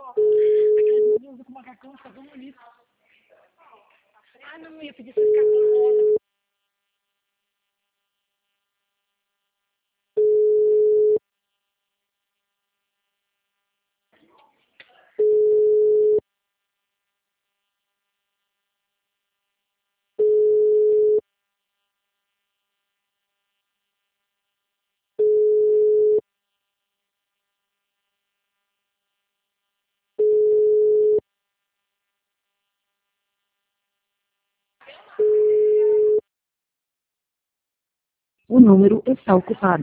Aquelas blusas com macacão, fica tão bonito. Ah, não, eu ia pedir esse macacão rosa. O número está ocupado.